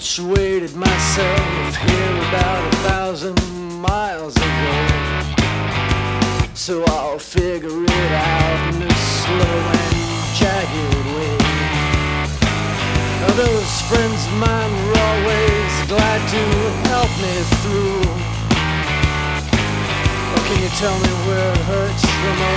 situated myself here about 1,000 miles ago. So I'll figure it out in a slow and jagged way. Those friends of mine were always glad to help me through. Can you tell me where it hurts the most?